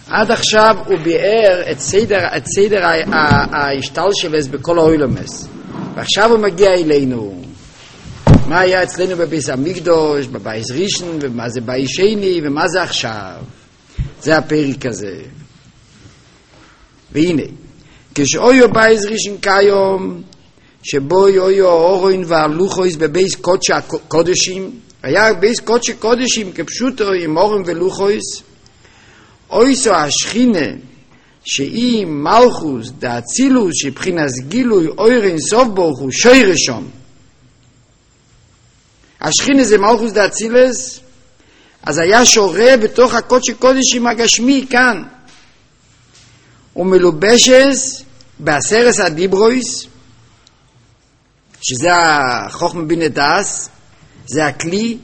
עד עכשיו הוא ביאר את סדר ההשתלשלס בכל האוילומס, ועכשיו הוא מגיע אלינו. מה היה אצלנו בביס המקדוש, בבייס ראשון, ומה זה בייס שני, ומה זה עכשיו. זה הפרק הזה. והנה, כשאויו בייס ראשון כיום, שבו יויו אורוין והלוחויס בבייס קודשי הקודשים, היה בייס קודשי קודשים כפשוטו עם אורן ולוחויס, אויסו השכינה שהיא מלכוס דאצילוס שבחינס גילוי אוירן סוף ברוך הוא שוירשום. השכינה זה מלכוס דאצילס, אז היה שורה בתוך הקודשי קודשים הגשמי כאן, ומלובשס בעשרס הדיברויס, שזה החוכמה בינה דאס, זה הכלי,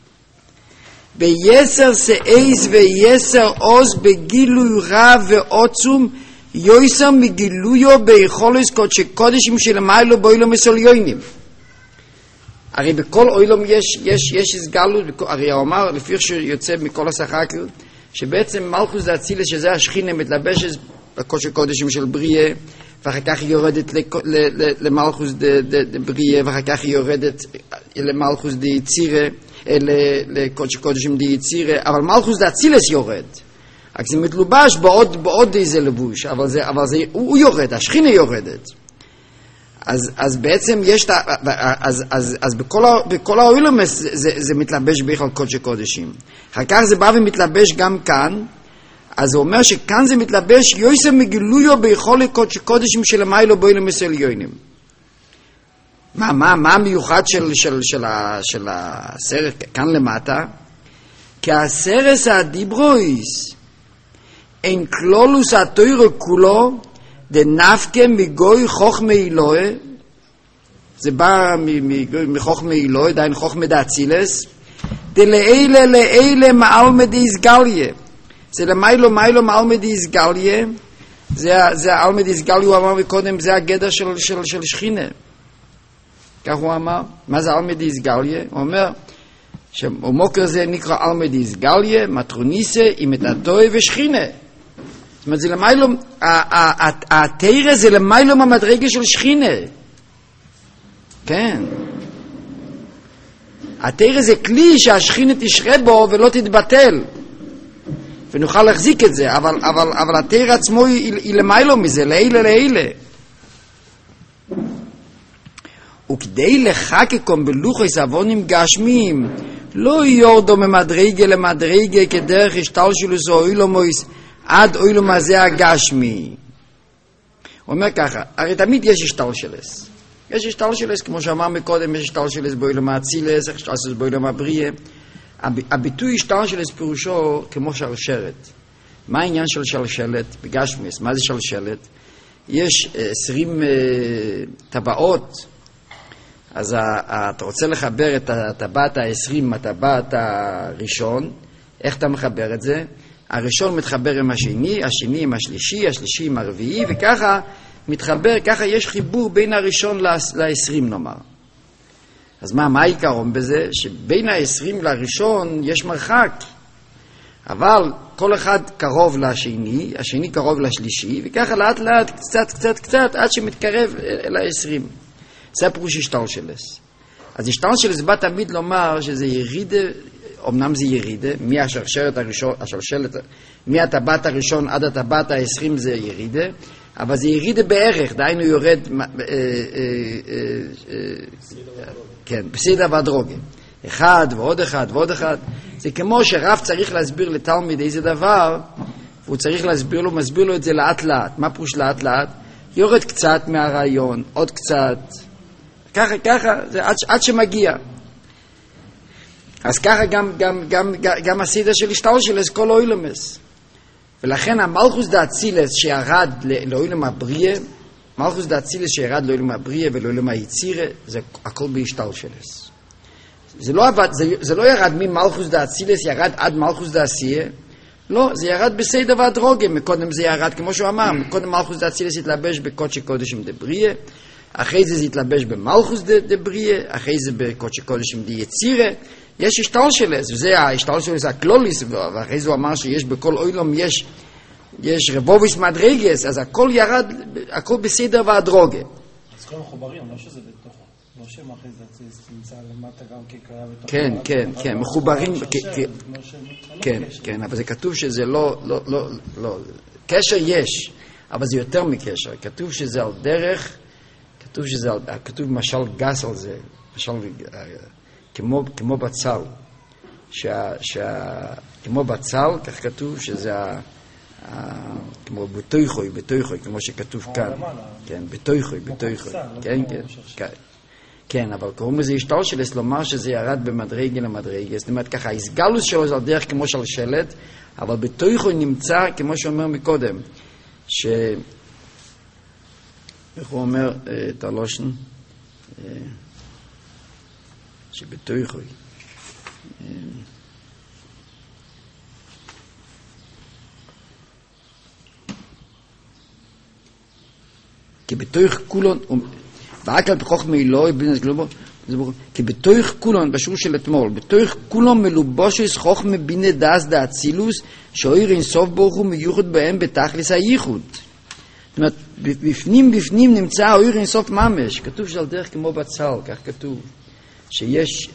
ביסר סאיס ויסר עוז בגילוי רב ועוצום יויסר מגילויו ביכולס קודשי קודשים של מיילו באוילום מסוליונים. הרי בכל אוילום יש הסגלות, הרי הוא אמר לפי שיוצא מכל השחקל שבעצם מלכוס דאצילס שזה השכינה מתלבשת בקודשי קודשים של בריאה, ואחר כך היא יורדת למלכוס דבריאה, ואחר כך היא יורדת למלכוס דיצירה, לקודשי קודשים דיצירה, אבל מלכוס דאצילס יורד. רק זה מתלובש בעוד איזה לבוש, אבל הוא יורד, השכינה יורדת. אז בעצם יש, אז בכל האוילום זה מתלבש בכלל קודשי קודשים. אחר כך זה בא ומתלבש גם כאן, אז הוא אומר שכאן זה מתלבש יויסר מגילויו ביכולת קודשי קודשים של המיילו באוילום מסוליונים. מה המיוחד של הסרט כאן למטה? כי הסרס הדיברויס אין כלולוס התוירו כולו דנפקה מגוי חוכמה אלוהה, זה בא מחוכמה אלוהה, דיין חוכמה דאצילס, דלאלה מעלמא דאיסגליה, זה למיילו מעלמא דאיסגליה, זה העלמא דאיסגליה, הוא אמר מקודם, זה הגדר של שכינה. כך הוא אמר. מה זה עלמא דאיסגליה? הוא אומר שמוקר זה נקרא עלמא דאיסגליה, מטרוניסה, עם את התועה ושכינה. זאת אומרת, זה למיילו, התאירה זה למיילו מהמדרגה של שכינה. כן. התאירה זה כלי שהשכינה תשרה בו ולא תתבטל. ונוכל להחזיק את זה, אבל התאירה עצמו היא למיילו מזה, לאלה. וכדי לחקקום בלוחס אבונים גשמיים לא יורדו ממדרגה למדרגה כדרך השתלשלוס או אוילומויס עד אוילום הזה הגשמי. הוא אומר ככה, הרי תמיד יש השתלשלס. יש השתלשלס, כמו שאמר מקודם, יש השתלשלס באוילום האצילס, יש השתלשלס באוילום הבריאה. הביטוי השתלשלס פירושו כמו שרשרת. מה העניין של שלשלת בגשמיס? מה זה שלשלת? יש 20 טבעות, אז אתה רוצה לחבר את הטבעת ה-20 הטבעת הראשון, איך אתה מחבר את זה? הראשון מתחבר עם השני, השני עם השלישי, השלישי עם הרביעי, וככה מתחבר, ככה יש חיבור בין הראשון ל-20 נאמר. אז מה העיקרון בזה? שבין ה-20 לראשון יש מרחק, אבל כל אחד קרוב לשני, השני קרוב לשלישי, וככה לאט לאט, קצת, עד שמתקרב אל ה-20. זה הפירוש השתלשלס. אז השתלשלס בא תמיד לומר שזה ירידה, אמנם זה ירידה, מהשרשרת הראשון, מהטבעת הראשון עד הטבעת ה-20 זה ירידה, אבל זה ירידה בערך, דהיינו יורד, כן, בסדר והדרוגה. אחד ועוד אחד ועוד אחד. זה כמו שרב צריך להסביר לתלמיד איזה דבר, והוא צריך להסביר לו, מסביר לו את זה לאט לאט. מה פירוש לאט לאט? יורד קצת מהרעיון, עוד קצת. ככה, זה עד שמגיע. אז ככה גם הסדר של השתלשלס כל אוילומס. ולכן המלכוס דאצילס שירד לאוילום הבריאה, מלכוס דאצילס שירד לאוילום הבריאה ולאוילום היצירה, זה הכל בהשתלשלס. זה לא ירד ממלכוס דאצילס, ירד עד מלכוס דאסיה. לא, זה ירד בסדר והדרוגה. מקודם זה ירד, כמו שהוא אמר, מקודם מלכוס דאצילס התלבש בקודשי קודשים דבריאה, אחרי זה התלבש במלכוס דבריאה, אחרי זה בקודשי קודשים דיצירה. יש השתלשלס, וזה ההשתלשלס הכלוליס, ואחרי זה הוא אמר שיש בכל אוילום יש יש רבוביס מדרגס, אז הכל ירד, הכל בסדר והדרוגה. אז כל מחוברים, לא שזה בתוכו, לא שמאחרי זה נמצא למטה גם כקרה בתוכו. כן, כן, כן, מחוברים, כן, אבל זה כתוב שזה לא, קשר יש, אבל זה יותר מקשר, כתוב שזה על דרך, כתוב משל גס על זה, משל כמו בצל, כמו בצל, כך כתוב שזה כמו בתויכוי, כמו שכתוב כאן, כן, בתויכוי, כן, אבל קוראים לזה השתלשלוס, לומר שזה ירד במדרגה למדרגה, זאת אומרת ככה, הסגלוס שלו זה על דרך כמו של שלט, אבל בתויכוי נמצא, כמו שאומר מקודם, איך הוא אומר את הלושן? שבתויכוי כי בתויך כולון רק על פחוך מילוי כי בתויך כולון בשיעור של אתמול בתויך כולון מלובושס חוכמה בינה דאס דאצילוס שאויר אינסוף ברוך הוא מיוחד בהם בתכלס הייחוד. זאת אומרת, בפנים נמצא אויר אינסוף ממש. כתוב שעל דרך כמו בצל, כך כתוב שיש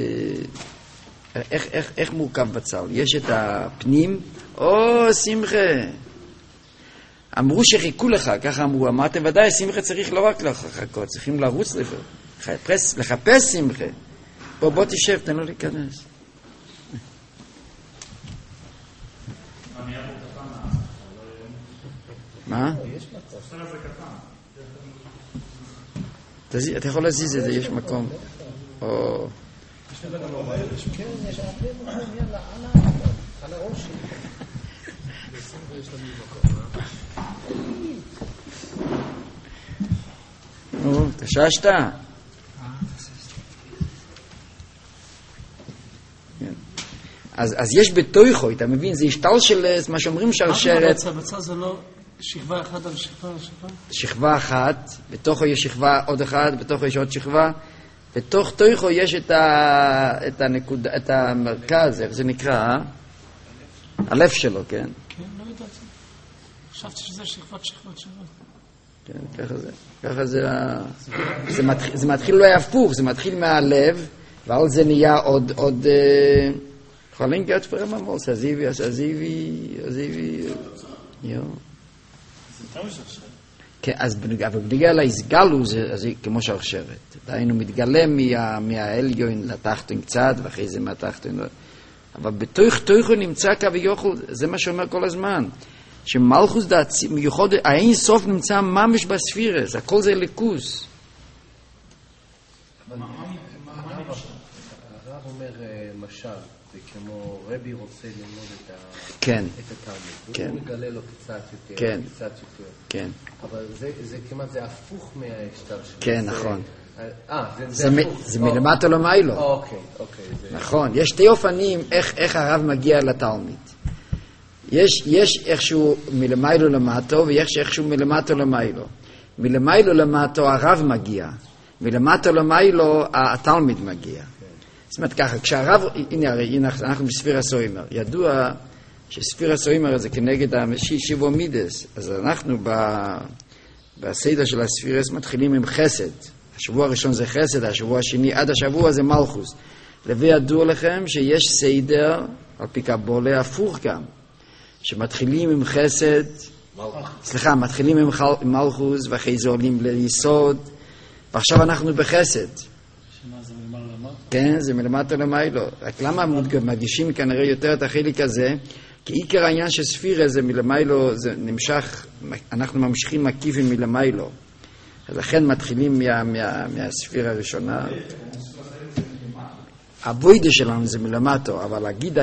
איך מורכב בצל? יש את הפנים, שמחה, אמרו שחיכו לך, ככה אמרו, אמרתם ודאי, שמחה צריך לא רק לחכות, צריכים לרוץ לחפש שמחה. בוא תשב, תן לו להיכנס. מה? אתה יכול להזיז את זה, יש מקום. על הראש. נו, תששת? אז יש בתויכו, אתה מבין? זה השתל של מה שאומרים שרשרת. בצד זה לא שכבה אחת על שכבה? שכבה אחת, בתוכו יש שכבה עוד אחת, בתוכו יש עוד שכבה. בתוך תויכו יש את הנקודה, את המרכז, איך זה נקרא? הלב שלו, כן? כן, לא יודעת. חשבתי שזה שכבת. כן, ככה זה מתחיל לא הפוך, זה מתחיל מהלב, ועל זה נהיה עוד יכולים גאות פרם אמוס, עזיבי, יו. כן, אז בגלל ההסגלו זה כמו שרשרת. דהיינו מתגלה מהעליון לתחתון קצת, ואחרי זה מהתחתון. אבל בתוכו נמצא כביכול, זה מה שאומר כל הזמן. שמלכוס דעצי, מיוחד, האין סוף נמצא ממש בספירס, הכל זה ליכוס. הרב אומר משל, זה כמו רבי רוצה ללמוד את התלמיד, הוא מגלה לו קצת יותר, אבל זה כמעט, זה הפוך מהשטר שלו. כן, נכון. זה הפוך. מלמטה למיילו. אוקיי. נכון, יש שתי אופנים איך הרב מגיע לתלמיד. יש איכשהו מלמיילו למטו, ויש איכשהו מלמטו למיילו. מלמיילו למטו הרב מגיע, מלמטו למיילו התלמיד מגיע. זאת אומרת ככה, כשהרב, הנה אנחנו בספיר הסוימר, ידוע שספיר הסוימר זה כנגד שיבו מידס, אז אנחנו בסדר של הספירס מתחילים עם חסד. השבוע הראשון זה חסד, השבוע השני עד השבוע זה מלכוס. לבי ידוע לכם שיש סדר על פי קבולה הפוך גם, שמתחילים עם חסד, מתחילים עם מלכוס ואחרי זה עולים ליסוד, ועכשיו אנחנו בחסד. שמה זה מלמטה למטה? כן, זה מלמטה למיילו. רק למה מגישים כנראה יותר את החלק הזה? כי עיקר העניין של ספירה זה מלמיילו, זה נמשך, אנחנו ממשיכים מקיפים מלמיילו. אז לכן מתחילים מהספירה הראשונה. הבוידה שלנו זה מלמטו, אבל להגיד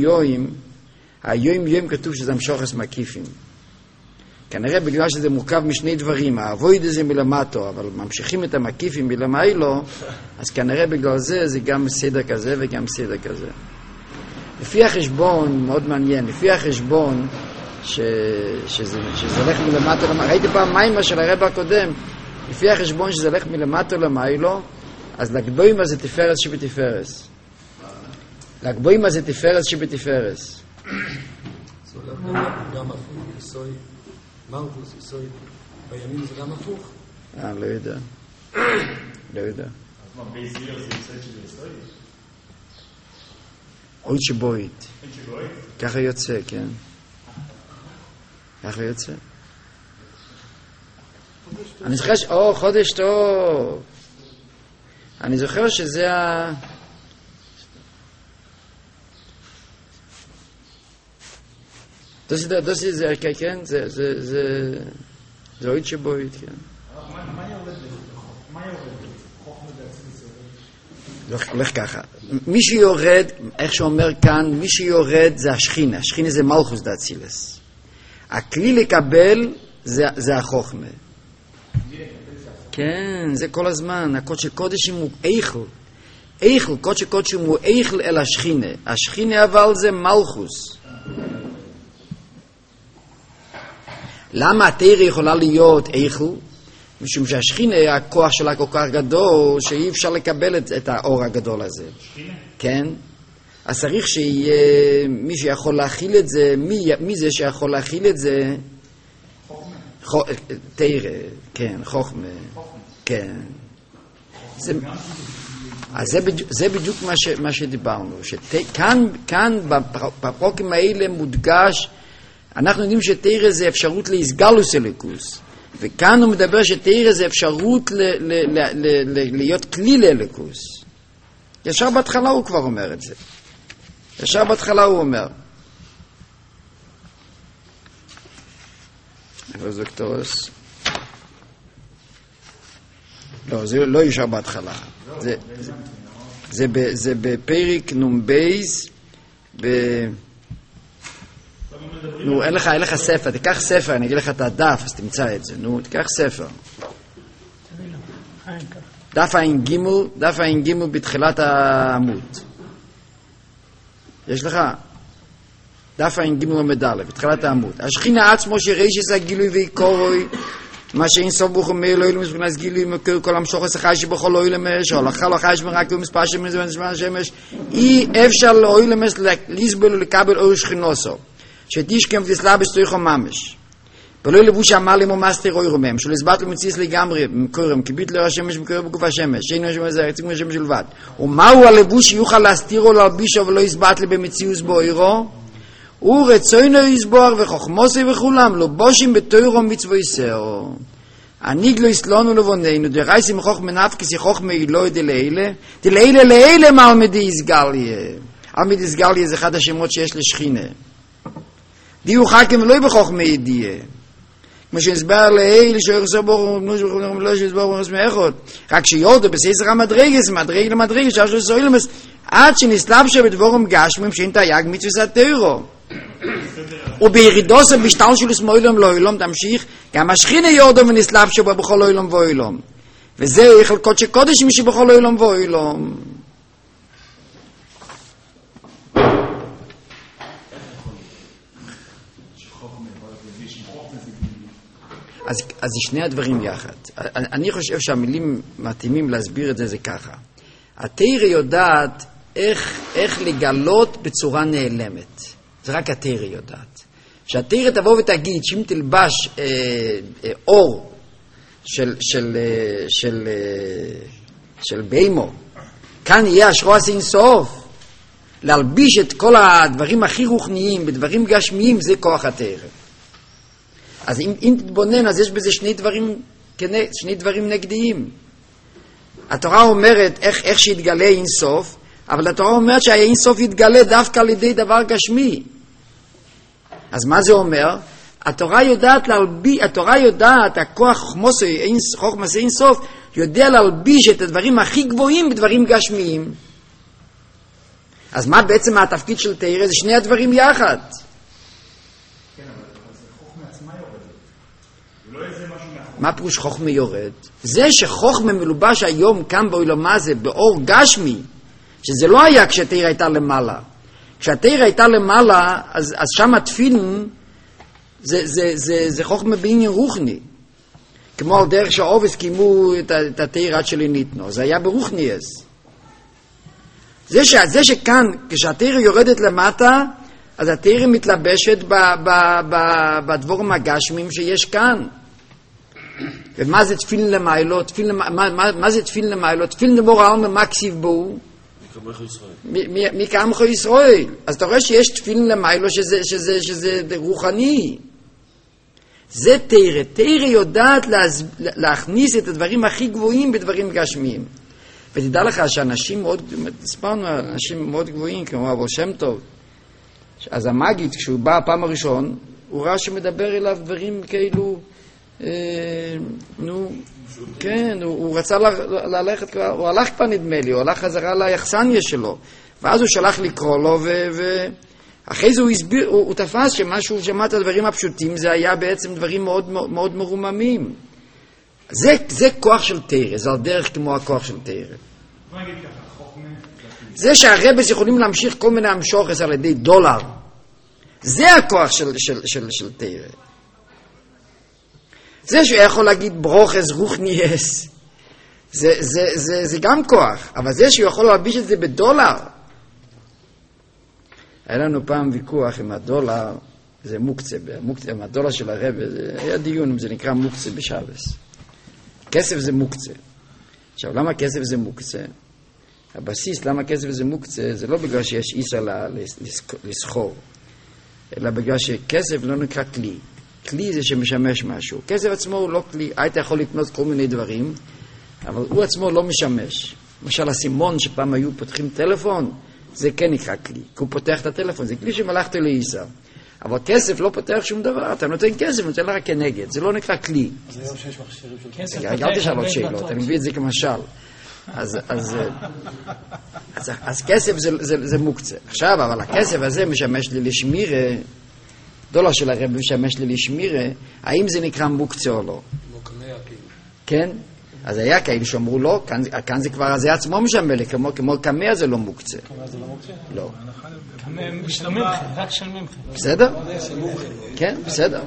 היום כתוב שזה המשוחס מקיפים. כנראה בגלל שזה מורכב משני דברים, הבוידה זה מלמטו, אבל ממשיכים את המקיפים מלמיילו, אז כנראה בגלל זה גם סדר כזה וגם סדר כזה. לפי החשבון, מאוד מעניין, לפי החשבון שזה הולך מלמטו למיילו, ראיתי פעם מיימה של הרב הקודם, לפי החשבון שזה הולך מלמטו למיילו, אז לגבוהים הזה תפארס שבתפארס. לגבוהים הזה תפארס שבתפארס. זה גם הפוך, יסוי, מלכוס, יסוי, בימים זה גם הפוך. לא יודע. לא יודע. אז מה, בייס ייר זה יסוי של יסוי? אוי שבוית. אין שבוית? ככה יוצא, כן. ככה יוצא. אני זוכר חודש טוב. אני זוכר שזה דוסי זה, כן, זה אוהד שבוית, כן. מה יורד? חוכמה בעצמי הולך ככה. מי שיורד, איך שאומר כאן, מי שיורד זה השכינה. השכינה זה מלכוס דאצילס. הכלי לקבל זה החוכמה. כן, זה כל הזמן. הקודש קודשים הוא איכל. איכל, קודש קודשים הוא איכל אל השכינה. השכינה אבל זה מלכוס. למה התורה יכולה להיות איכל? משום שהשכינה, הכוח שלה כל כך גדול, שאי אפשר לקבל את האור הגדול הזה. שכינה? כן. אז צריך שיהיה מי שיכול להכיל את זה, מי זה שיכול להכיל את זה? חוכמה. תורה, כן, חוכמה. כן. אז זה בדיוק מה שדיברנו. כאן בפרוקים האלה מודגש, אנחנו יודעים שתורה זה אפשרות להסגלוס אלוקוס. וכאן הוא מדבר שתורה זה אפשרות להיות כלי לאלוקוס. ישר בהתחלה הוא כבר אומר את זה. ישר בהתחלה הוא אומר. דוקטורס. לא, זה לא ישר בהתחלה. זה בפרק נומבייז, נו, אין לך ספר, תיקח ספר, אני אגיד לך את הדף, אז תמצא את זה, נו, תיקח ספר. דף עין גימל בתחילת העמוד. יש לך? דף עין גימל ומדלה, בתחילת העמוד. השכינה עצמו שרישס הגילוי ועיקורוי, מה שאין סוף ברוך אומר אלוהים מבחינת גילוי מקור כל המשוך השחי שבכל אוי למש, או הלכה לא חי שמרק ומספר שמש ומספר שמש, אי אפשר לאוי למש לסבול ולקבל אור שכינוסו. שתשכם ותסלה בסתויכו ממש. ולא לבוש אמר למו מסתר אוי רומם, שלסבת למציס לגמרי, מקורם, כביט לרע שמש מקורם בגוף השמש, שאינו שמש זה הרציג מהשמש שלבד. ומהו הלבוש שיוכל להסתירו להלבישו ולא יסבת לי במציאוס באוירו? הוא רצוינו יסבור וחוכמוסי וכולם, לא בושים בתוירו מצווי סאו. הניג לא יסלונו לבוננו, דרייסי מחוך מנפקסי חוך מאילוי דלאלה, דלאלה לאלה מה עמדי יסגליה. עמדי יסגליה זה אחד השמות שיש לשכינה. דיו חכם ולא בחוך מידיה. כמו שהסבר לאלה שיחסו בו, לא שיסבור בו מאחוד. רק שיורדו בסייסר המדרגס, מדרג למדרגס, שעשו סוילמס, עד שנסלבשו בדבורם גשמים שאין תייג מצווס התוירו. ובירידוס בשטל של שמאילום לא אילום תמשיך, גם השכינה יורדו ונסלבשו בו בכל אילום ואילום. וזהו יחל קודש קודשים שבכל אילום ואילום. אז שני הדברים יחד. אני חושב שהמילים מתאימים להסביר את זה ככה. התורה יודעת איך לגלות בצורה נעלמת. זה רק התורה יודעת. שהתורה תבוא ותגיד שאם תלבש אור של בימו, כאן יהיה השרועס אין סוף. להלביש את כל הדברים הכי רוחניים בדברים גשמיים, זה כוח התורה. אז אם תתבונן, אז יש בזה שני דברים נגדיים. התורה אומרת איך שיתגלה אינסוף, אבל התורה אומרת שהאינסוף יתגלה דווקא על ידי דבר גשמי. אז מה זה אומר? התורה יודעת, הכוח חוכמס אינסוף, יודע להלביש את הדברים הכי גבוהים בדברים גשמיים. אז מה בעצם התפקיד של תורה? זה שני הדברים יחד. מה פירוש חוכמה יורד? זה שחוכמה מלובש היום כאן בעולם הזה באור גשמי, שזה לא היה כשהתורה הייתה למעלה. כשהתורה הייתה למעלה, אז שם התפילין זה חוכמה בעניין רוחני. כמו על דרך שהעובס קיימו את התורה עד שלי ניתנו, זה היה ברוחניאס. זה שכאן כשהתורה יורדת למטה, אז התורה מתלבשת בדבורים הגשמים שיש כאן. ומה זה תפילין למיילו? מה זה תפילין למיילו? תפילין למור העלמא, מה כסיב בו? מי כעמך ישראל. אז אתה רואה שיש תפילין למיילו שזה רוחני. זה תורה. תורה יודעת להכניס את הדברים הכי גבוהים בדברים גשמיים. ותדע לך שאנשים מאוד, הסברנו, אנשים מאוד גבוהים, כמו אבו שם טוב, אז המגיד, כשהוא בא הפעם הראשון, הוא ראה שמדבר אליו דברים כאילו, כן, הוא רצה ללכת, הוא הלך כבר נדמה לי, הוא הלך חזרה ליחסניה שלו, ואז הוא שלח לקרוא לו, ואחרי זה הוא הסביר, הוא תפס שמשהו, שמע את הדברים הפשוטים, זה היה בעצם דברים מאוד מאוד מרוממים. זה כוח של תורה, זה על דרך כמו הכוח של תורה. זה שהרבס יכולים להמשיך כל מיני המשוחס על ידי דולר, זה הכוח של תורה. זה שהוא יכול להגיד ברוכס רוחניאס, זה גם כוח, אבל זה שהוא יכול להלביש את זה בדולר. היה לנו פעם ויכוח עם הדולר, זה מוקצה, עם הדולר של הרבס, היה דיון אם זה נקרא מוקצה בשבס. כסף זה מוקצה. עכשיו, למה כסף זה מוקצה? הבסיס, למה כסף זה מוקצה, זה לא בגלל שיש איסה לסחור, אלא בגלל שכסף לא נקרא כלי. כלי זה שמשמש משהו. כסף עצמו הוא לא כלי. היית יכול לקנות כל מיני דברים, אבל הוא עצמו לא משמש. למשל, הסימון שפעם היו פותחים טלפון, זה כן נקרא כלי. כי הוא פותח את הטלפון, זה כלי שמלכת לאיסה. אבל כסף לא פותח שום דבר, אתה נותן כסף, נותן לך כנגד, זה לא נקרא כלי. אז היום שיש מכשירים של כסף. אל תשאלות שאלות, אני מביא את זה כמשל. אז כסף זה מוקצה. עכשיו, אבל הכסף הזה משמש לי לשמירה, דולר של הרב משמש לי לשמירה, האם זה נקרא מוקצה או לא? כן? אז היה כאלה שאמרו לא, כאן זה כבר, זה עצמו משמש לי, כמו קמא זה לא מוקצה. קמא זה לא מוקצה? לא. של ממחה, רק של ממחה. בסדר? כן, בסדר.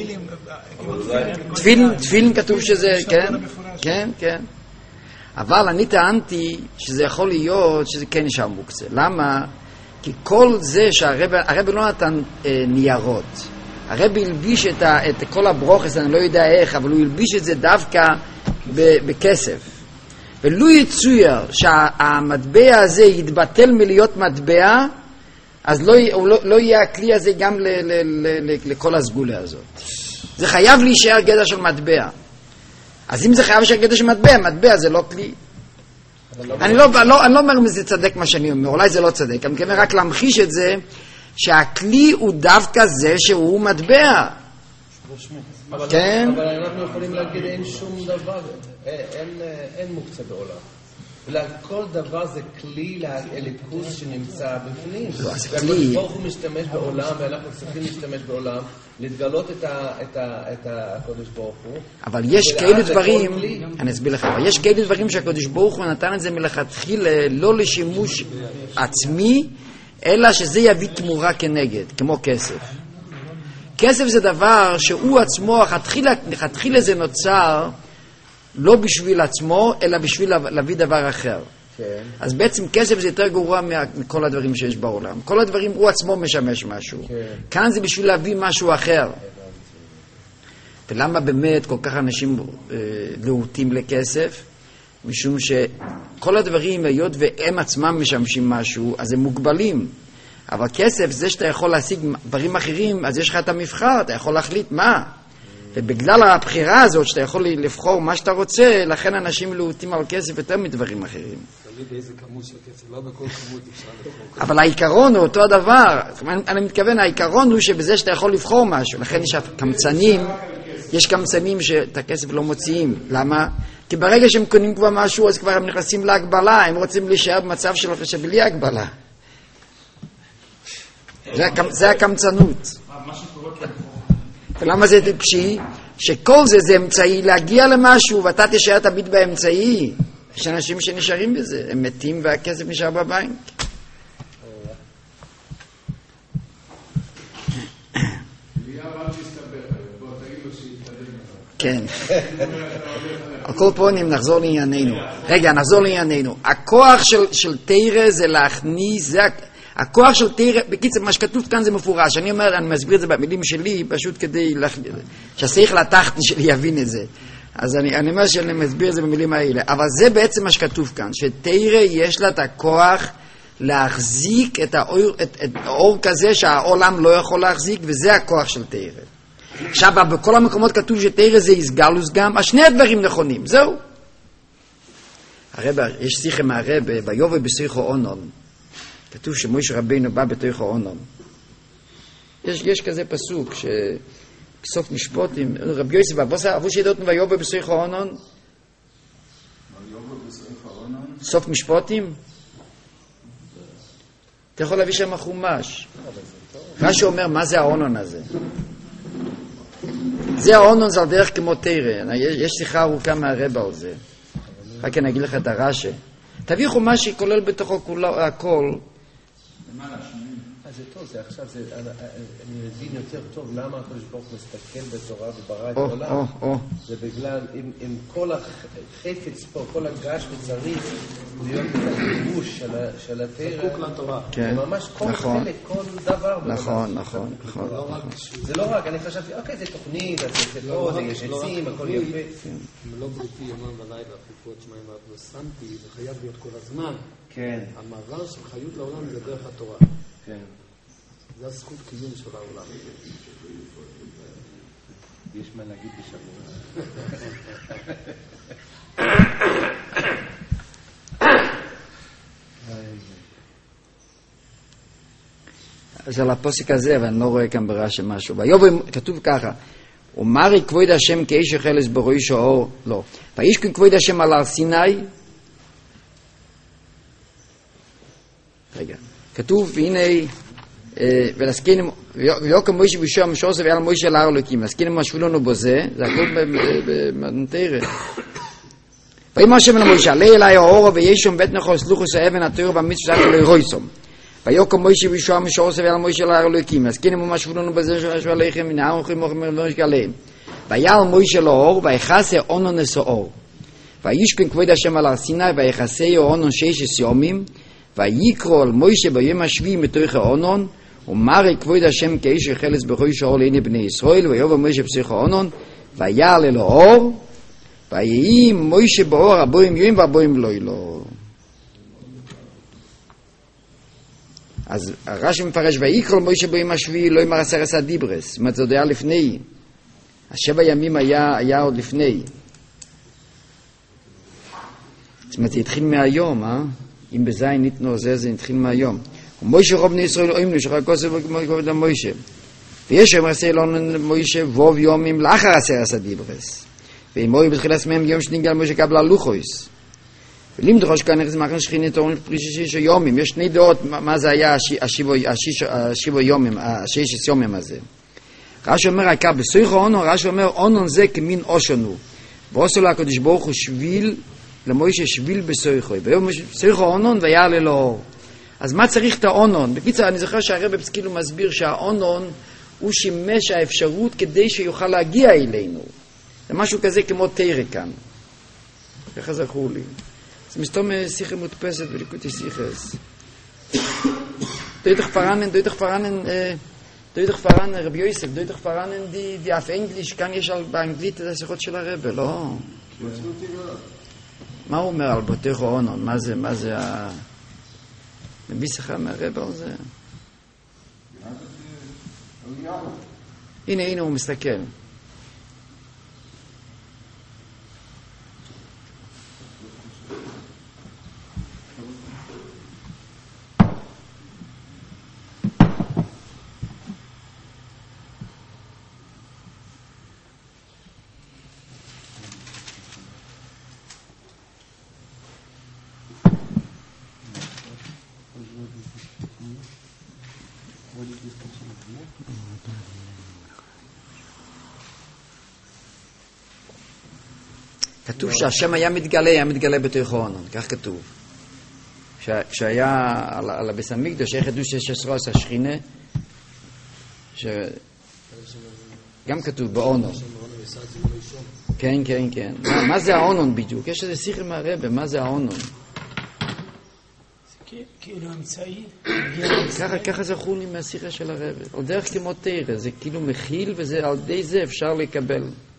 תפילין כתוב שזה, כן, כן, כן. אבל אני טענתי שזה יכול להיות שזה כן נשאר מוקצה. למה? כי כל זה שהרב לא נתן ניירות. הרב הלביש את כל הברוכס, אני לא יודע איך, אבל הוא הלביש את זה דווקא בכסף. ולו יצויר שהמטבע הזה יתבטל מלהיות מטבע, אז לא יהיה הכלי הזה גם לכל הסגולה הזאת. זה חייב להישאר גדר של מטבע. אז אם זה חייב להישאר גדר של מטבע, מטבע זה לא כלי. אני לא אומר אם זה צדק מה שאני אומר, אולי זה לא צדק, אני מתכוון רק להמחיש את זה, שהכלי הוא דווקא זה שהוא מטבע. כן? אבל אנחנו יכולים להגיד אין שום דבר, אין מוקצה בעולם. כל דבר זה כלי לאליקוס שנמצא בפנים. והקדוש ברוך הוא משתמש בעולם, ואנחנו צריכים להשתמש בעולם, להתגלות את הקדוש ברוך הוא. אבל יש כאלה דברים, אני אסביר לך, אבל יש כאלה דברים שהקדוש ברוך הוא נתן את זה מלכתחילה לא לשימוש עצמי, אלא שזה יביא תמורה כנגד, כמו כסף. כסף זה דבר שהוא עצמו, לכתחילה זה נוצר לא בשביל עצמו, אלא בשביל להביא דבר אחר. כן. אז בעצם כסף זה יותר גרוע מכל הדברים שיש בעולם. כל הדברים הוא עצמו משמש משהו. כן. כאן זה בשביל להביא משהו אחר. ולמה באמת כל כך אנשים להוטים לכסף? משום שכל הדברים, היות והם עצמם משמשים משהו, אז הם מוגבלים. אבל כסף, זה שאתה יכול להשיג דברים אחרים, אז יש לך את המבחר, אתה יכול להחליט מה. ובגלל הבחירה הזאת שאתה יכול לבחור מה שאתה רוצה, לכן אנשים להוטים על כסף יותר מדברים אחרים. תלוי באיזה כמות של כסף, לא בכל כמות אפשר לבחור. אבל העיקרון הוא אותו הדבר. אני מתכוון, העיקרון הוא שבזה שאתה יכול לבחור משהו. לכן יש קמצנים שאת הכסף לא מוציאים. למה? כי ברגע שהם קונים כבר משהו, אז כבר הם נכנסים להגבלה. הם רוצים להישאר במצב שבלי הגבלה. זה הקמצנות. ולמה זה טיפשי? שכל זה אמצעי להגיע למשהו, ואתה תישאר תמיד באמצעי. יש אנשים שנשארים בזה, הם מתים והכסף נשאר בבנק. כן. על כל פונים נחזור לענייננו. רגע, נחזור לענייננו. הכוח של תורה זה להכניס, הכוח של תירה, בקיצר, מה שכתוב כאן זה מפורש. אני מסביר את זה במילים שלי, פשוט כדי שהשכל התחתון שלי יבין את זה. אז אני אומר שאני מסביר את זה במילים האלה. אבל זה בעצם מה שכתוב כאן, שתירה יש לה את הכוח להחזיק את האור כזה שהעולם לא יכול להחזיק, וזה הכוח של תירה. עכשיו, בכל המקומות כתוב שתירה זה יסגלוס גם, אז שני הדברים נכונים, זהו. הרב, יש שיחה מהרב, ביובל בשיחו אונון, כתוב שמוישה רבינו בא בתוכו אונון. יש כזה פסוק, בסוף משפוטים, רבי יוסף, אבו שידותנו ביובל בשיחו אונון? סוף משפוטים? אתה יכול להביא שם חומש. רש"י אומר, מה זה האונון הזה? זה האונון, זה על דרך כמו תירה. יש שיחה ארוכה מהרב על זה. רק אני אגיד לך את הרש"י. תביא חומש שכולל בתוכו הכל. זה טוב, זה עכשיו, אני מבין יותר טוב למה הקדוש ברוך הוא מסתכל בתורה וברא את העולם. זה בגלל, אם כל החפץ פה, כל הגש וצריך להיות בגיבוש של התורה. זקוק לתורה. זה ממש כל חלק, כל דבר. נכון. זה לא רק, אני חשבתי, אוקיי, זה תוכנית, זה פה, זה יש עצים, הכל יפה. אם לא בריתי יומם ולילה, חוקות שמיים ועד לא שמתי, זה חייב להיות כל הזמן. כן. המעבר של חיות לעולם זה דרך התורה. כן. זה הזכות קיום של העולם. יש מה להגיד בשבוע. אז על הפוסק הזה, אבל אני לא רואה כאן ברש"י משהו. ביובל כתוב ככה, ומרי כבוד השם כאיש החלס בראש האור, לא. וישכון כבוד השם על הר סיני, רגע, כתוב, והנה, ולסקינים, ויוקם מוישה בישוע משורסה ועל מוישה להר אלוקים, לסקינים משהו לנו בזה, זה הכל במתנתרת. ויאמר השם אל מוישה, עלה אלי האור וישום בית נחל סלוחוס האבן התורה במצוות אלוהי רויסום. ויוקם מוישה בישוע משורסה ועל מוישה להר אלוקים, לסקינים משהו לנו בזה שרשו עליכם, מן האורחים מוכם מרדונש גליהם. ויעל מוישה לאור, ויחסה אונון לסאור. וישכון כבוד השם על הר סיני, ויחסה אונון 6 ימים, ויקרא על מוישה ביום השביעי מתוך האונון, ומרי כבוד השם כאיש החלס בראש האור לעיני בני ישראל, ויבוא מוישה בפתח האונון, ויעל אל האור, ויהי מוישה באור 40 ימים ו40 לילה. אז הרש"י מפרש, ויקרא על מוישה ביום השביעי לא יאמר 10 דיברס, זאת אומרת, זה עוד היה לפני, 7 ימים היה עוד לפני. זאת אומרת, זה התחיל מהיום, אם בזין ניתנו זה התחיל מהיום. ומוישה רוב בני ישראל אומנו, שחר כוסף וכבוד המוישה. ויש היום עשה אלון מוישה ווב יומים לאחר 10 דיברס. ואמרו בתחילת מהם יום שניגל מוישה קבלה לוחויס. ולימדו ראש כאן נכנס מאחר שכיני תורן פרישי 6 יומים. יש 2 דעות מה זה היה השיבו יומים, 6 יומים הזה. רש"י אומר העיקר בסויך אונון, רש"י אומר אונון זה כמין אושונו. ועושו לה הקדוש ברוך הוא שביל, למוישה שביל בסויכוי. ביום סויכו אונון ויעל אל האור. אז מה צריך את האונון? בקיצר, אני זוכר שהרב כאילו מסביר שהאונון הוא שימש האפשרות כדי שיוכל להגיע אלינו. זה משהו כזה כמו תירה כאן. ככה זכו לי. זה מסתום שיחה מודפסת וליקוטי שיחס. דוידך פרנן, רבי יוסף, דוידך פרנן די אף אנגליש, כאן יש באנגלית את השיחות של הרב, לא. מה הוא אומר על בתוך האונון? מה זה מביא שיחה מהרב על זה? הנה הוא מסתכל. כתוב שהשם היה מתגלה בתוך האונון, כך כתוב. כשהיה על הביס המקדוש, היה חידוש שיש השכינה, גם כתוב באונון. כן. מה זה האונון בדיוק? יש איזה שיחה מהרבא, מה זה האונון? כאילו אמצעי. ככה זכור לי מהשיחה של הרב. על דרך כמו תירה, זה כאילו מכיל וזה על ידי זה אפשר לקבל.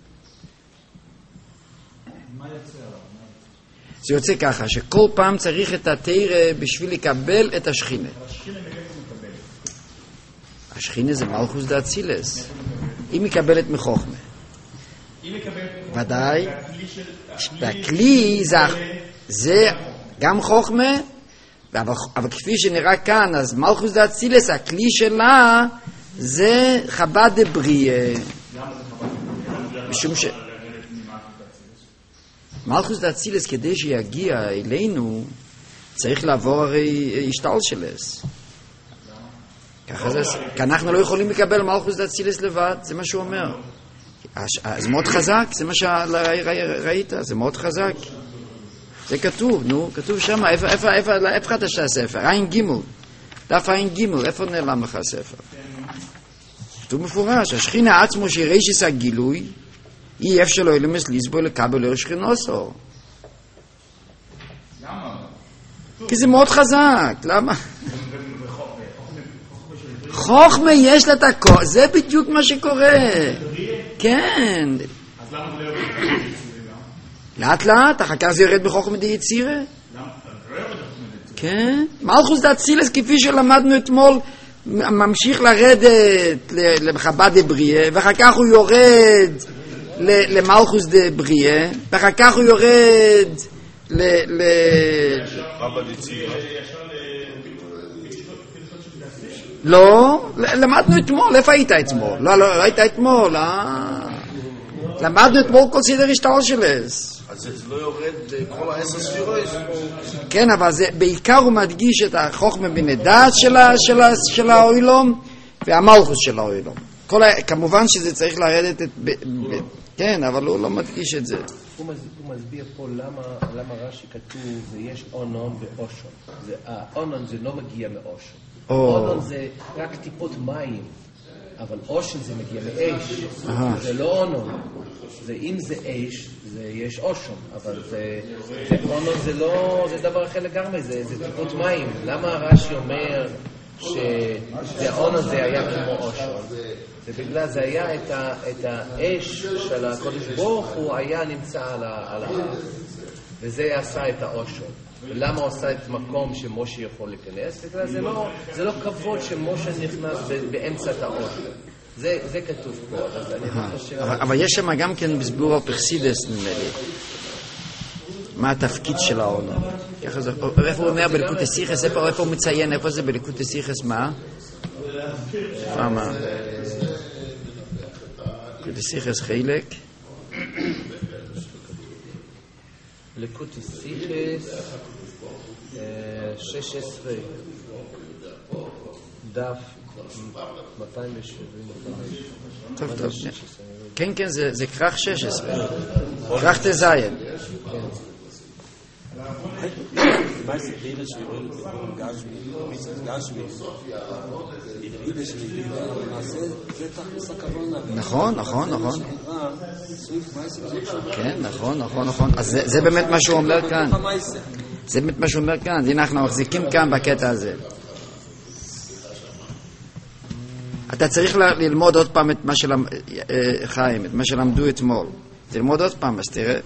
מה יוצא? זה יוצא ככה, שכל פעם צריך את התירה בשביל לקבל את השכינה. השכינה זה מלכוס דאצילס. היא מקבלת מחוכמה. ודאי. והכלי זה גם חוכמה, אבל כפי שנראה כאן, אז מלכוס דאצילס, הכלי שלה זה חב"ד דבריה. משום ש... מלכוס דאצילס כדי שיגיע אלינו צריך לעבור הרי השתלשלוס. ככה זה, כי אנחנו לא יכולים לקבל מלכוס דאצילס לבד, זה מה שהוא אומר. זה מאוד חזק, זה מה שראית, זה מאוד חזק. זה כתוב, כתוב שם, איפה אתה שהספר? עין גימל, דף עין גימל, איפה נעלם לך הספר? כתוב מפורש, השכינה עצמו שרשס הגילוי, אי אפשר לא ילמס לסבול לקבל אור שכינוסו. למה? כי זה מאוד חזק, למה? חוכמה יש לה את הכל, זה בדיוק מה שקורה. כן. אז למה זה לא יורד ביצירה? לאט לאט, אחר כך זה יורד בחוכמה די יצירה. למה? זה לא יורד בחוכמה די יצירה. כן. מלכוס דאצילס כפי שלמדנו אתמול, ממשיך לרדת לחב"ד דבריה, ואחר כך הוא יורד למלכוס דבריה, ואחר כך הוא יורד לא, למדנו אתמול, איפה היית אתמול? לא היית אתמול, למדנו אתמול כל סדר השתלשלוס. אז זה לא יורד כל 10 ספירות? כן, אבל בעיקר הוא מדגיש את החוכמה בנדעת של האוילום והמלכוס של האוילום. כמובן שזה צריך לרדת כן, אבל הוא לא מדגיש את זה. הוא מסביר פה למה רש"י כתוב ויש אונון ואושון. האונון זה לא מגיע מאושון. אונון זה רק טיפות מים, אבל אושון זה מגיע מאש. זה לא אונון. אם זה אש, יש אושון, אבל אונון זה דבר אחר לגמרי, זה טיפות מים. למה רש"י אומר שהאונון זה היה כמו אושון? זה בגלל זה היה את האש של הקודש ברוך הוא היה נמצא על הארץ, וזה עשה את האושון. ולמה הוא עשה את מקום שמשה יכול להיכנס? בגלל זה לא כבוד שמשה נכנס באמצע את האושון. זה כתוב פה. אבל יש שם גם כן בסבור על פרסידס נדמה לי. מה התפקיד של האונון? איפה הוא אומר בליקוטי סיכס? איפה הוא מציין? איפה זה בליקוטי סיכס? מה? מה? ליקוטי חילק ליקוטי 16 דף 275. טוב, כן, זה כרך 16 כרך תזיין. נכון. כן, נכון. אז זה באמת מה שהוא אומר כאן. זה באמת מה שהוא אומר כאן. הנה אנחנו מחזיקים כאן בקטע הזה. אתה צריך ללמוד עוד פעם את מה חיים, את מה שלמדו אתמול. תלמוד עוד פעם, אז תראה.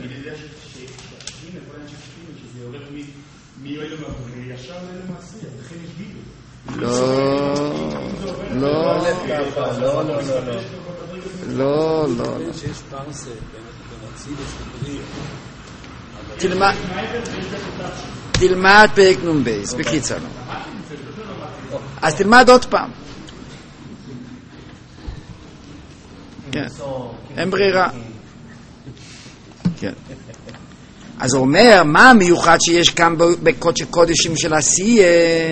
לא. תלמד פרק נ"ב, בקיצור. אז תלמד עוד פעם. כן, אין ברירה. כן. אז הוא אומר, מה המיוחד שיש כאן בקודש קודשים של עשייה?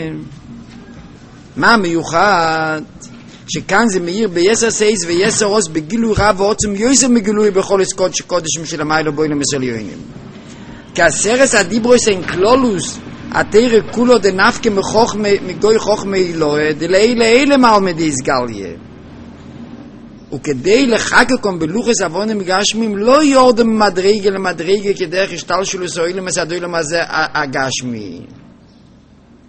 מה המיוחד? שכאן זה מאיר ביסר סייס ויסר עוז בגילוי רב ועוצם יוסר מגילוי בכל קודש קודשים של המיילו בוינו מסליונים. כעשרס הדיברויס אין קלולוס התאיר כולו דנפקה מגוי חוכמה אלוהה דלאלה מעלמדי הסגליה. וכדי לחקקום בלוחס אבונים גשמים לא יורדם ממדרגה למדרגה כדרך השתלשלוס או אילם הסדוילם הזה הגשמי.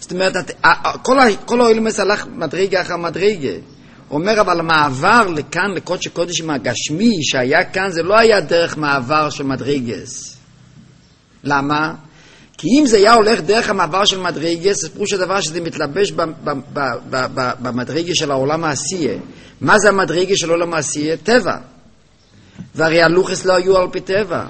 זאת אומרת, כל האילומס הלך מדרגה אחר מדרגה. הוא אומר, אבל המעבר לכאן, לקודש הקודשים הגשמי, שהיה כאן, זה לא היה דרך מעבר של מדרגס. למה? כי אם זה היה הולך דרך המעבר של מדרגס, זה פירוש הדבר שזה מתלבש במדרגה של העולם העשייה. מה זה המדרגה של העולם העשייה? טבע. והרי הלוחס לא היו על פי טבע.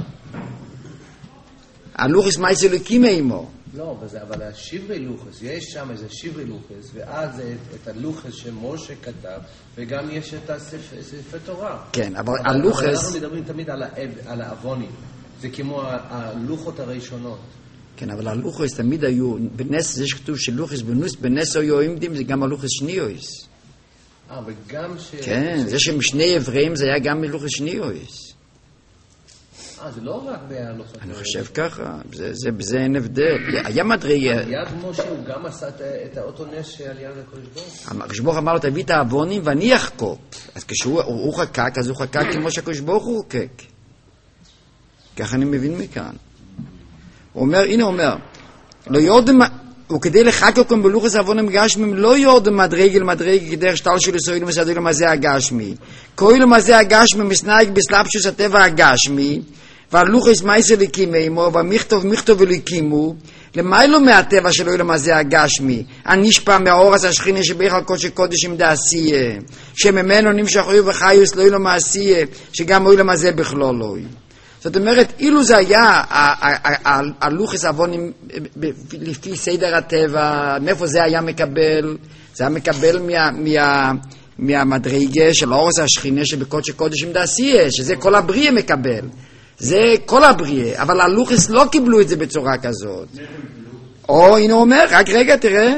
הלוחס מה יש אלוקים עמו? לא, אבל השיברי לוחס, יש שם איזה שיברי לוחס, ואז את הלוחס שמשה כתב, וגם יש את הספר תורה. כן, אבל הלוחס... אנחנו מדברים תמיד על האבונים. זה כמו הלוחות הראשונות. כן, אבל הלוחס תמיד היו, בנס, זה שכתוב שלוחס בנס היו עומדים, זה גם הלוחס שניוס. וגם כן, זה שמשני עברים זה היה גם מלוחס שניוס. זה לא רק בהלוחס. אני חושב ככה, בזה אין הבדל. היה מדרגה... על יד משה הוא גם עשה את האותו נס שעל יד הקדוש ברוך הוא. הקדוש ברוך אמר לו, תביא את האבונים ואני אחקוק. אז כשהוא חקק, אז הוא חקק כמו שהקדוש ברוך הוא חוקק. ככה אני מבין מכאן. הוא אומר, הנה הוא אומר, לא יורדם, וכדי לחקקם בלוחס אבונים גשמים, לא יורדם מדרגה למדרגה כדרך שתלשו לסוהים ומסעדו למזה הגשמי. כל למזה הגשמי מסנהג בסלבשוס הטבע הגשמי, והלוחס מייסר לקימו, והמכתוב ולקימו, למיילו מהטבע שלו למזה הגשמי, הנשפע מהאורס השכינה שבריך על קודש קודשים דעשייה, שממנו נמשכו וחיוס לא ילו מעשייה, שגם הוא למזה בכלול לא. זאת אומרת, אילו זה היה הלוחס אבונים לפי סדר הטבע, מאיפה זה היה מקבל? זה היה מקבל מהמדרגה של האורס השכינה שבקודש קודשים דעשייה, שזה כל הבריאה מקבל. זה כל הבריאה, אבל הלוחס לא קיבלו את זה בצורה כזאת. או, הנה הוא אומר, רק רגע, תראה,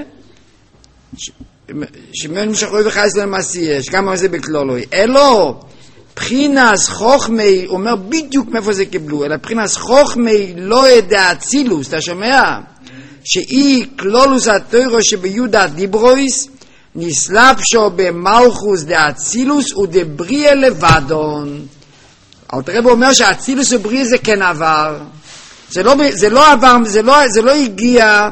שמנו משחרוי וחייס למעשייה, שגם זה בכלולוי. אלו, בחינס חוכמי, הוא אומר בדיוק מאיפה זה קיבלו, אלא בחינס חוכמי לא ידע אצילוס, אתה שומע? שהיא כלולוס התוירו שביודע דיברויס, נסלבשו במלכוס דאצילוס ודבריה לבדון. הרב אומר שהאצילוס ובריא זה כן עבר. זה לא עבר, זה לא הגיע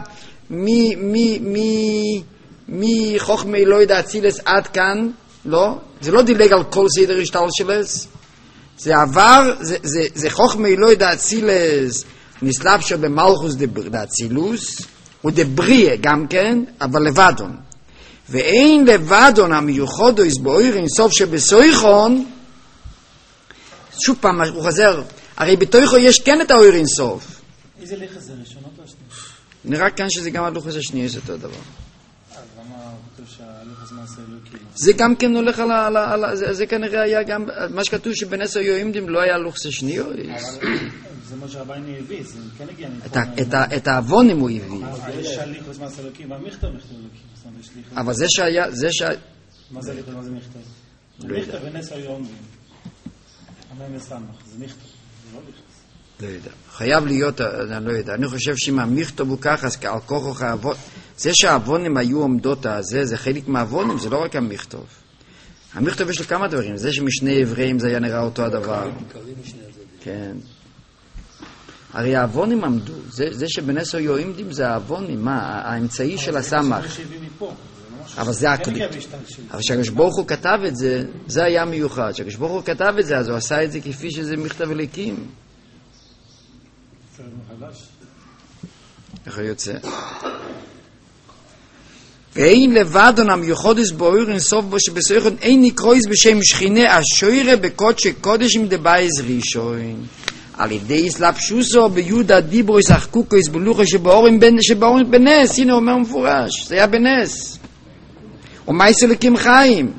מחוכמי לא ידע אצילוס עד כאן, לא? זה לא דילג על כל סדר השתל שלס. זה עבר, זה חוכמי לא ידע אצילוס, נסלבשו במלכוס דאצילוס, ודבריה גם כן, אבל לבדון. ואין לבדון המיוחדו יסבויר אינסוף שבסויכון, שוב פעם, הוא חזר, הרי בתוכו יש כן את האויר אינסוף. איזה ליחס זה ראשונות או השנייה? נראה כאן שזה גם הלוחס השנייה, זה אותו דבר. למה כתוב שהליחס מעשה אלוקי? זה גם כן הולך על זה כנראה היה גם, מה שכתוב שבנס היועמדים לא היה הלוחס השנייה. זה מה שהרבייני הביא, זה כן הגיע מפה. את האבונים הוא הביא. יש הליחס מעשה אלוקי, והמכתב אלוקי. אבל זה שהיה, מה זה ליחס, מה זה מכתב? מכתב בנס היועמדים. זה מכתב, זה לא ליחס. לא יודע. חייב להיות, אני לא יודע. אני חושב שאם המכתב הוא ככה, אז על כוחו האבון, זה שהאבונים היו עומדות הזה, זה חלק מהאבונים, זה לא רק המכתב. המכתב יש לו כמה דברים. זה שמשני עברים זה היה נראה אותו הדבר. כן. הרי האבונים עמדו. זה שבנס היועמדים זה האבונים. מה? האמצעי של הסמך. אבל זה הקליט. אבל כשהקדוש ברוך הוא כתב את זה, זה היה מיוחד. כשהקדוש ברוך הוא כתב את זה, אז הוא עשה את זה כפי שזה מכתב אלוקים. איך הוא יוצא? ואין לבדון המיוחדס באויר אינסוף בו שבסויכון אין נקרויס בשם שכינה השוירה בקודשי קודשים דבייס ראשון. על ידי סלפשוסו ביהודה דיברויס אחקוקויס בלוחה שבאורים בנס. הנה הוא אומר מפורש, זה היה בנס. ומה יש אלוקים חיים?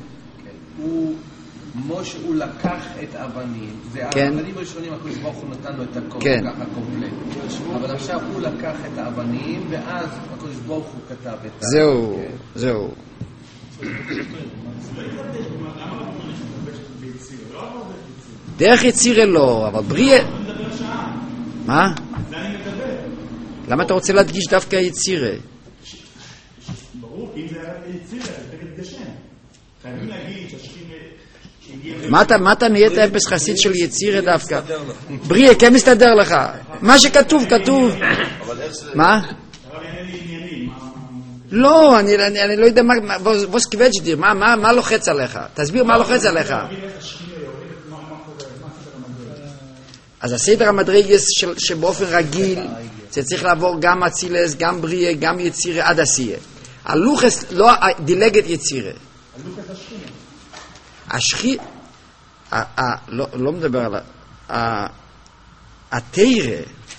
משה הוא לקח את אבנים, והאבנים הראשונים הקדוש ברוך הוא נתן לו את הכל ככה קומפלט, אבל עכשיו הוא לקח את האבנים ואז הקדוש ברוך הוא כתב את זהו. דרך יצירה לא, אבל בריא... מה? למה אתה רוצה להדגיש דווקא יצירה? ברור, אם זה היה יצירה, זה תגד גשם. חייבים להגיד שהשכים... מה אתה נהיית אפס חסיד של יצירה דווקא? בריא, כן מסתדר לך. מה שכתוב, כתוב. מה? לא, אני לא יודע מה, ווס כבד שדיר, מה לוחץ עליך? תסביר מה לוחץ עליך. אז הסדר המדרגס שבאופן רגיל, זה צריך לעבור גם אצילס, גם בריאה, גם יצירה עד עשייה. הלוחס לא דילגת יצירה. השכינה. לא מדבר על התירה.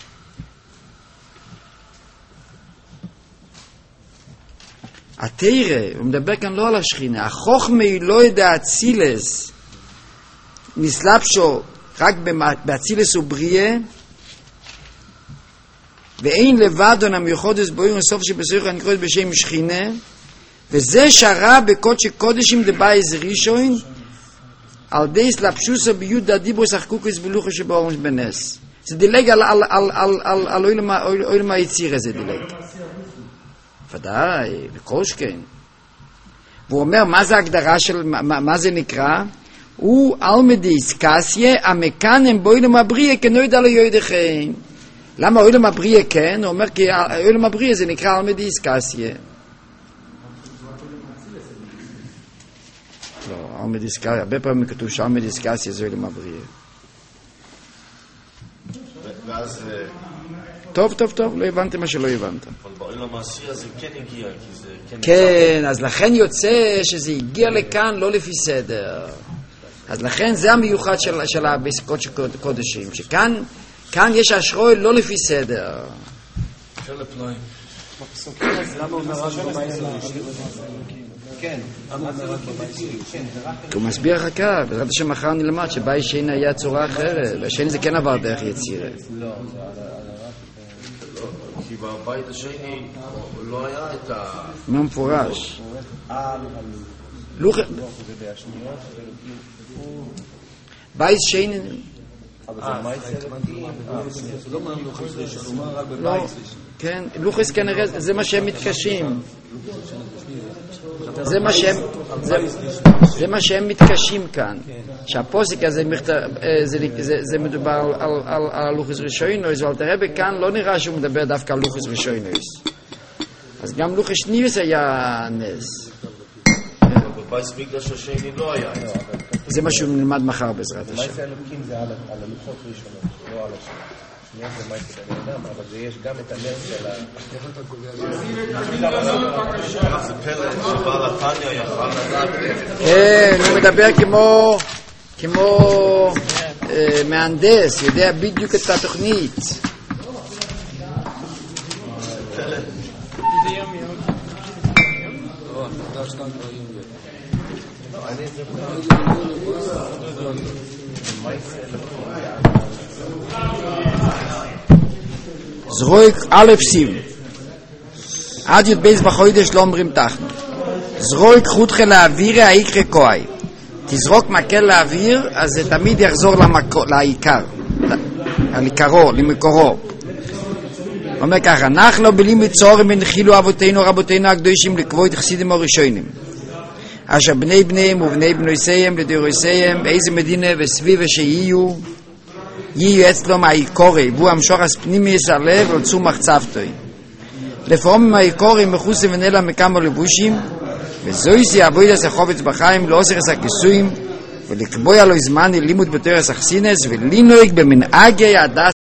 התירה, הוא מדבר כאן לא על השכינה. החוכמה היא לא ידע אצילס, נסלבשו רק באצילס ובריאה, ואין לבדון המיוחדס בויר סוף שבסויך הנקראת בשם שכינה, וזה שרה בקודש קודשים דבייז ראשון, על די סלבשוסו ביוד הדיברוס החקוקס בלוחו שבאורמס בנס. זה דילג על אוילם היציר הזה דילג. ודאי, בכל שכן. והוא אומר, מה זה ההגדרה של, מה זה נקרא? הוא אלמדיס קסיה, המקנם באוילם הבריא כנוידע לא יודכן. למה אוילם הבריא כן? הוא אומר, כי אוילם הבריא זה נקרא אלמדיס קסיה. לא, אלמדיסקסיה, הרבה פעמים כתוב שאלמדיסקסיה זה אוילם הבריא. ואז... טוב, לא הבנתי מה שלא הבנת. אבל בעולם העשירי הזה כן הגיע, כי זה כן... כן, אז לכן יוצא שזה הגיע לכאן לא לפי סדר. אז לכן זה המיוחד של הבסקות של קודשים, שכאן יש אשרוי לא לפי סדר. אפשר לפלואים. למה הוא אומר רק בבית כן, הוא מסביר לך כך, בעזרת השם מחר נלמד שבית שני היה צורה אחרת, והשני זה כן עבר דרך יצירה. לא, כי בבית השני לא היה את ה... מה מפורש? בית שני... לא, כן, לוחס כנראה זה מה שהם מתקשים. זה מה שהם מתקשים כאן. שהפוסק הזה זה מדובר על לוחס ראשונוס, אבל תראה בכאן לא נראה שהוא מדבר דווקא על לוחס ראשונוס. אז גם לוחס שניוס היה נס. בבית מקדש השני לא היה. זה מה שהוא נלמד מחר בעזרת השם. מייס האלוקים זה על הלוחות ראשונות, לא על השני. שנייה זה מייס בני אדם, אבל זה יש גם את הנר של זה פלט שבעל התניה יכל לדעת. כן, הוא מדבר כמו מהנדס, יודע בדיוק את התוכנית. זרוק א' סיב עד י' בייס בחוידש לא אומרים תחנו. זרוק חותך לאוויר העיקר כוי, תזרוק מקל לאוויר אז זה תמיד יחזור לעיקר, לעיקרו, למקורו. אומר ככה, אנחנו בלימוד צורים ונחילו אבותינו רבותינו הקדושים לקבוע חסידים הראשונים אשר בני בניהם ובני בנויסיהם לדורוסיהם באיזה מדינה וסביב שיהיו אצלו מהעיקורי והוא המשוך הספנימיס הלב ולצו מחצבתוי לפעמים העיקורי מחוסים ונלה מכמה לבושים וזויסי עבוידס החובץ בחיים לא עושר הכיסויים ולקבוע לו זמן ללימוד בתורס אכסינס ולינויג במנהגי הדס